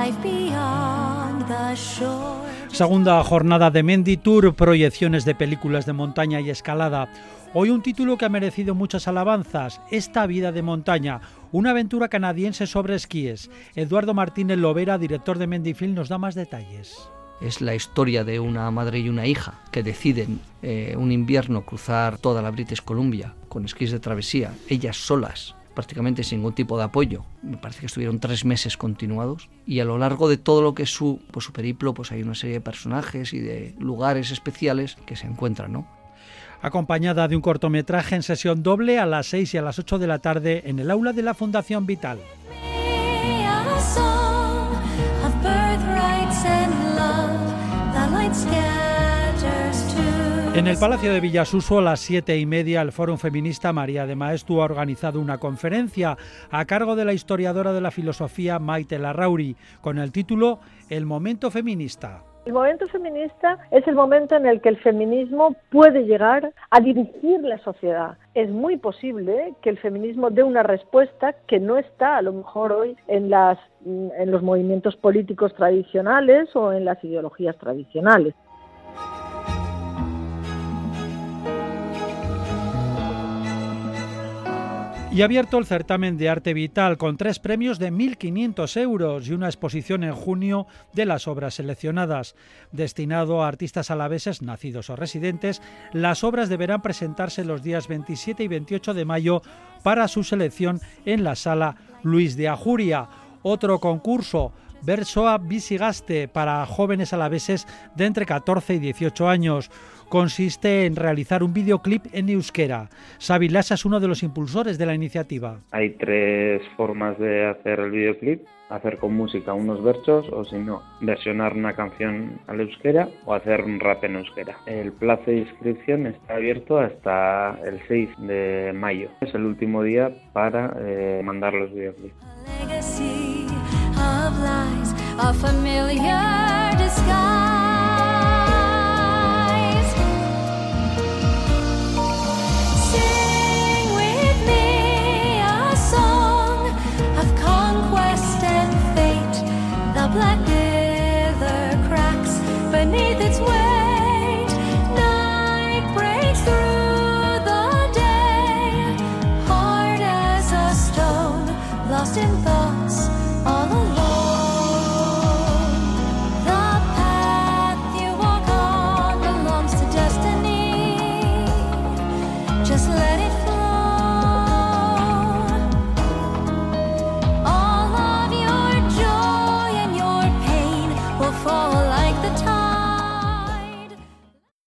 Segunda jornada de Mendy Tour, proyecciones de películas de montaña y escalada. Hoy un título que ha merecido muchas alabanzas, Esta vida de montaña, una aventura canadiense sobre esquíes. Eduardo Martínez Lovera, director de Mendy Film, nos da más detalles. Es la historia de una madre y una hija que deciden un invierno cruzar toda la British Columbia con esquís de travesía, ellas solas, prácticamente sin ningún tipo de apoyo. Me parece que estuvieron 3 meses continuados, y a lo largo de todo lo que es su periplo, pues hay una serie de personajes y de lugares especiales que se encuentran, ¿no? Acompañada de un cortometraje en sesión doble a las 6 y a las 8 de la tarde en el aula de la Fundación Vital. En el Palacio de Villasuso, a las 7:30, el Fórum Feminista María de Maeztu ha organizado una conferencia a cargo de la historiadora de la filosofía Maite Larrauri, con el título El momento feminista. El momento feminista es el momento en el que el feminismo puede llegar a dirigir la sociedad. Es muy posible que el feminismo dé una respuesta que no está a lo mejor hoy en los movimientos políticos tradicionales o en las ideologías tradicionales. Y ha abierto el certamen de Arte Vital con 3 premios de 1.500 euros y una exposición en junio de las obras seleccionadas. Destinado a artistas alaveses nacidos o residentes, las obras deberán presentarse los días 27 y 28 de mayo para su selección en la Sala Luis de Ajuria. Otro concurso, Bersoa Bisigaste, para jóvenes alaveses de entre 14 y 18 años. Consiste en realizar un videoclip en euskera. Xavi Lasa es uno de los impulsores de la iniciativa. Hay 3 formas de hacer el videoclip: hacer con música unos versos, o si no, versionar una canción al euskera o hacer un rap en euskera. El plazo de inscripción está abierto hasta el 6 de mayo. Es el último día para mandar los videoclips. Black leather cracks beneath its weight. Night breaks through the day, hard as a stone, lost in thoughts all alone. The path you walk on belongs to destiny. Just let it flow.